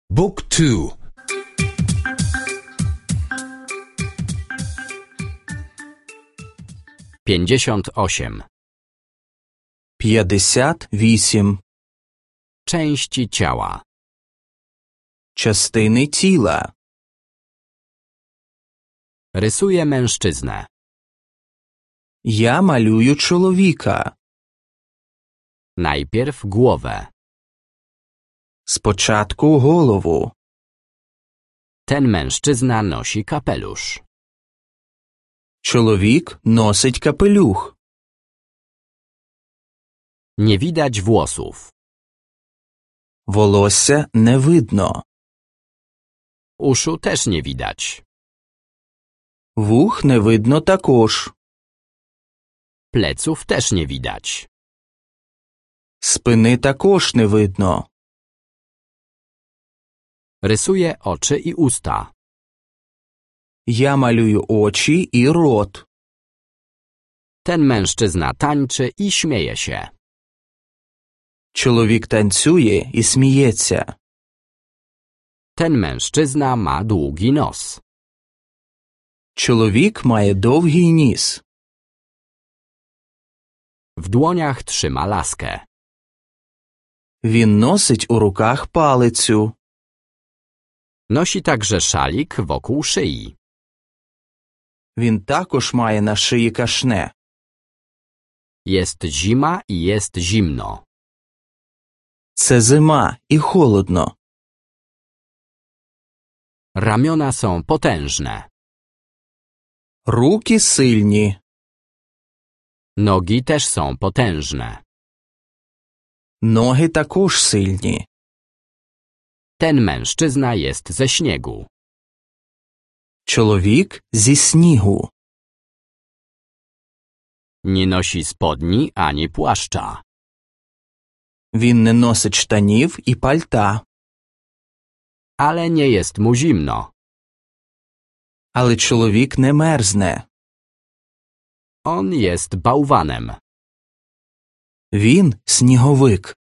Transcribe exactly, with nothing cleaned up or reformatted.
Book two. Pięćdziesiąt osiem. П'ятдесят вісім. Części ciała. Частини тіла. Rysuję mężczyznę. Я малюю чоловіка. Najpierw głowę. Спочатку голову. Ten mężczyzna nosi kapelusz. Чоловік носить капелюх. Nie widać włosów. Волосся не видно. Uszu też nie widać. Вух не видно також. Pleców też nie widać. Спини також не видно. Rysuję oczy i usta. Я малюю очі і рот. Ten mężczyzna tańczy i śmieje się. Чоловік танцює і сміється. Ten mężczyzna ma długi nos. Чоловік має довгий ніс. W dłoniach trzyma laskę. Він носить у руках палицю. Nosi także szalik wokół szyi. Він також має на шиї кашне. Jest zima i jest zimno. Це зима і холодно. Ramiona są potężne. Руки сильні. Nogi też są potężne. Ноги також сильні. Ten mężczyzna jest ze śniegu. Чоловік зі снігу. Nie nosi spodni ani płaszcza. Він не носить штанів і пальта. Ale nie jest mu zimno. Але чоловік не мерзне. On jest bałwanem. Він сніговик.